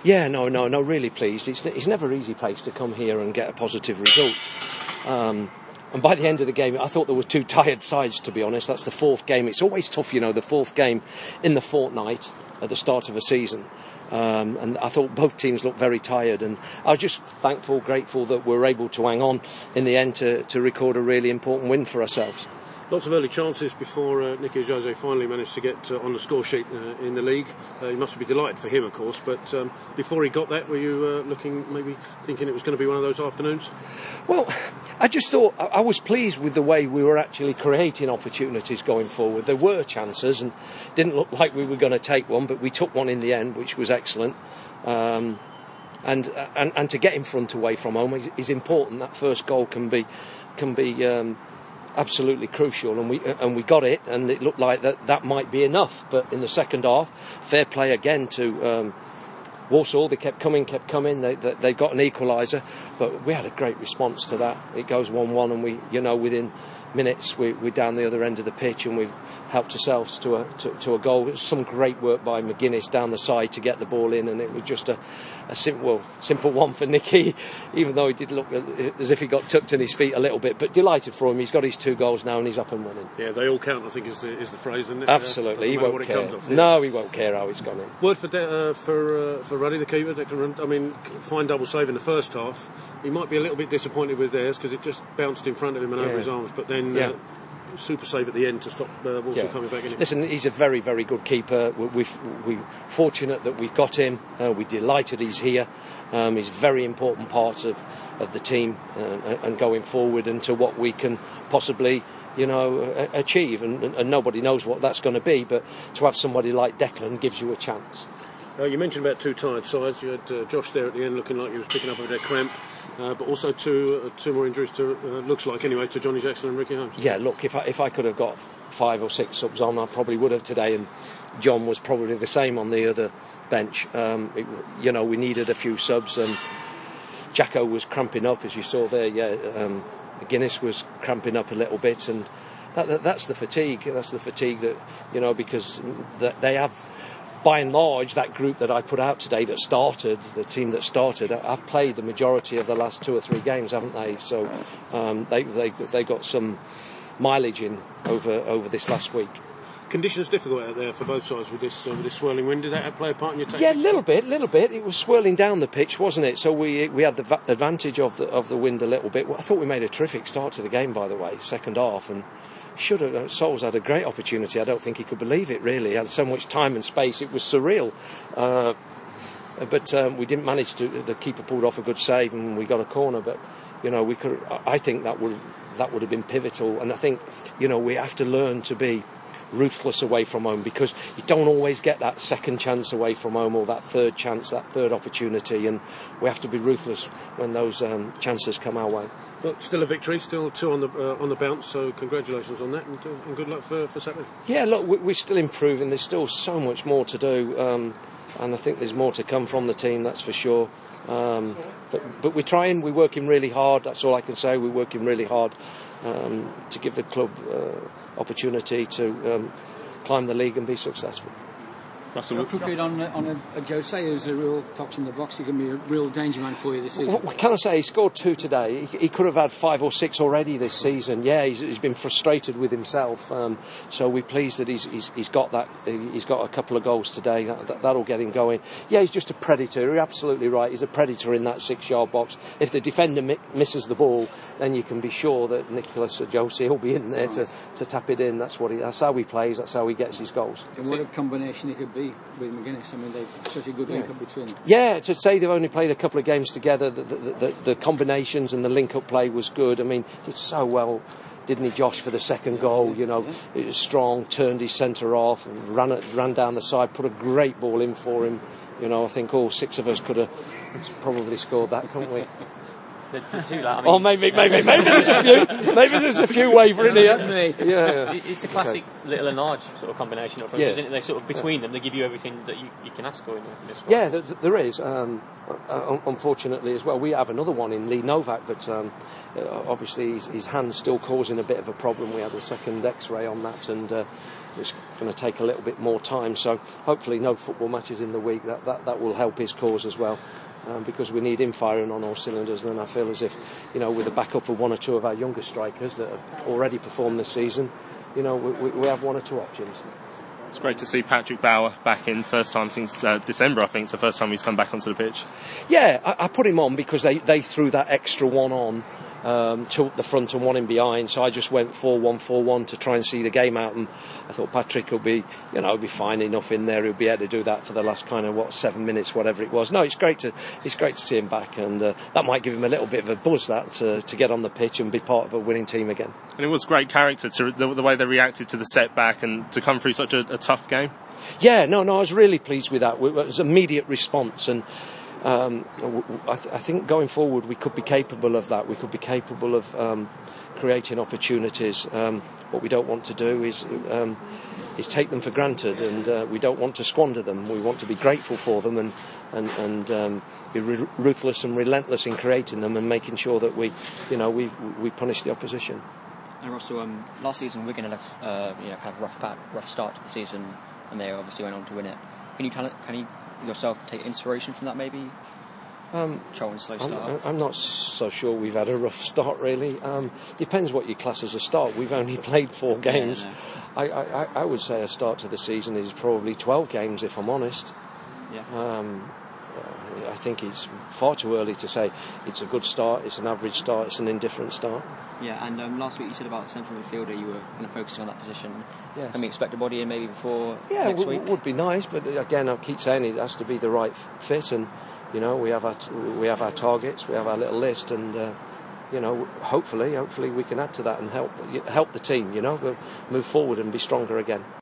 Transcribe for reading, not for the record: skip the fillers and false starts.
Yeah, no, really pleased. It's never an easy place to come here and get a positive result. And by the end of the game, I thought there were two tired sides, to be honest. That's the fourth game. It's always tough, the fourth game in the fortnight at the start of a season. And I thought both teams looked very tired. And I was just thankful, grateful that we're able to hang on in the end to record a really important win for ourselves. Lots of early chances before Nicky Jose finally managed to get on the score sheet in the league. You must be delighted for him, of course, but before he got that, were you maybe thinking it was going to be one of those afternoons? Well, I just thought I was pleased with the way we were actually creating opportunities going forward. There were chances and didn't look like we were going to take one, but we took one in the end, which was excellent. And to get in front away from home is important. That first goal can be absolutely crucial, and we got it, and it looked like that might be enough. But in the second half, fair play again to Walsall. They kept coming. They got an equaliser, but we had a great response to that. It goes 1-1, and we, within minutes we're down the other end of the pitch, and we've helped ourselves to a goal. It was some great work by McGuinness down the side to get the ball in, and it was just a simple one for Nicky, even though he did look as if he got tucked in his feet a little bit. But delighted for him. He's got his 2 goals now, and he's up and running. Yeah, they all count, I think is the phrase, isn't it? Absolutely, he won't care. No, he won't care how it's gone in. Word for Ruddy, the keeper, Declan. I mean, fine double save in the first half. He might be a little bit disappointed with theirs because it just bounced in front of him and over his arms, but then super save at the end to stop Walsall coming back in. Listen, he's a very, very good keeper. We're fortunate that we've got him. We're delighted he's here. He's a very important part of the team and going forward and to what we can possibly achieve, and nobody knows what that's going to be, but to have somebody like Declan gives you a chance. You mentioned about 2 tired sides. You had Josh there at the end looking like he was picking up a bit of cramp, but also two more injuries to looks like anyway to Johnny Jackson and Ricky Holmes. Yeah, look, if I could have got 5 or 6 subs on, I probably would have today, and John was probably the same on the other bench. We needed a few subs, and Jacko was cramping up, as you saw there. Guinness was cramping up a little bit, and that's the fatigue. That's the fatigue that because they have. By and large, that group that I put out today the team that started, have played the majority of the last 2 or 3 games, haven't they? So they got some mileage in over this last week. Conditions difficult out there for both sides with this swirling wind. Did that play a part in your tactics? Yeah, a little bit. It was swirling down the pitch, wasn't it? So we had the advantage of the wind a little bit. Well, I thought we made a terrific start to the game, by the way, second half, and Souls had a great opportunity. I don't think he could believe it, really. He had so much time and space, it was surreal. But we didn't manage to. The keeper pulled off a good save and we got a corner, but we could. I think that would have been pivotal, and I think we have to learn to be ruthless away from home, because you don't always get that second chance away from home, or that third chance, that third opportunity, and we have to be ruthless when those chances come our way. But still a victory, still 2 on the bounce, so congratulations on that, and good luck for Saturday. Yeah, look, we're still improving. There's still so much more to do, and I think there's more to come from the team, that's for sure. But we're trying, we're working really hard, that's all I can say. We're working really hard to give the club opportunity to climb the league and be successful. Russell, quickly on a Jose who's a real fox in the box. He can be a real danger man for you this season. What can I say? He scored 2 today. He could have had 5 or 6 already this season. Yeah, he's been frustrated with himself. So we're pleased that he's got that. He's got a couple of goals today. That'll get him going. Yeah, he's just a predator. You're absolutely right. He's a predator in that 6-yard box. If the defender misses the ball, then you can be sure that Nicholas Jose will be in there to tap it in. That's how he plays. That's how he gets his goals. And what a combination it could be with McGuinness. I mean, they've such a good link-up between them. Yeah, to say they've only played a couple of games together, the combinations and the link-up play was good. I mean, did so well, didn't he, Josh, for the second goal? It was strong, turned his centre off, and ran down the side, put a great ball in for him. I think all 6 of us could have probably scored that, couldn't we? The two, I mean, oh, maybe there's a few. Maybe there's a few wavering here. Yeah. It's a classic little and large sort of combination up front, isn't it? They sort of between them, they give you everything that you can ask for in this one. Yeah, there is. Unfortunately, as well, we have another one in Lee Novak, but obviously his hand's still causing a bit of a problem. We had a second X-ray on that, and it's going to take a little bit more time. So hopefully no football matches in the week. That will help his cause as well. Because we need him firing on all cylinders, and I feel as if, with the backup of one or two of our younger strikers that have already performed this season, we have one or two options. It's great to see Patrick Bauer back in, first time since December, I think. It's the first time he's come back onto the pitch. Yeah, I put him on because they threw that extra one on, two up the front and one in behind, so I just went 4-1-4-1 to try and see the game out, and I thought Patrick will be, be fine enough in there. He'll be able to do that for the last 7 minutes, whatever it was. No, it's great to see him back, and that might give him a little bit of a buzz to get on the pitch and be part of a winning team again. And it was great character to the way they reacted to the setback and to come through such a tough game. Yeah, no, I was really pleased with that. It was immediate response, and I think going forward we could be capable of that. We could be capable of creating opportunities. What we don't want to do is take them for granted, and we don't want to squander them. We want to be grateful for them and be ruthless and relentless in creating them and making sure that we punish the opposition. And Russell, last season Wigan had a rough start to the season, and they obviously went on to win it. Can you yourself take inspiration from that, maybe? Slow start. I'm not so sure we've had a rough start, really. Depends what you class as a start. We've only played 4 games. Yeah, I would say a start to the season is probably 12 games, if I'm honest. Yeah. I think it's far too early to say it's a good start, it's an average start, it's an indifferent start. Yeah, and last week you said about central midfielder, you were kind of focusing on that position. Yes. Can we expect a body in maybe before next week? Yeah, would be nice, but again, I keep saying it has to be the right fit, and we have our targets, we have our little list, and hopefully we can add to that and help the team, move forward and be stronger again.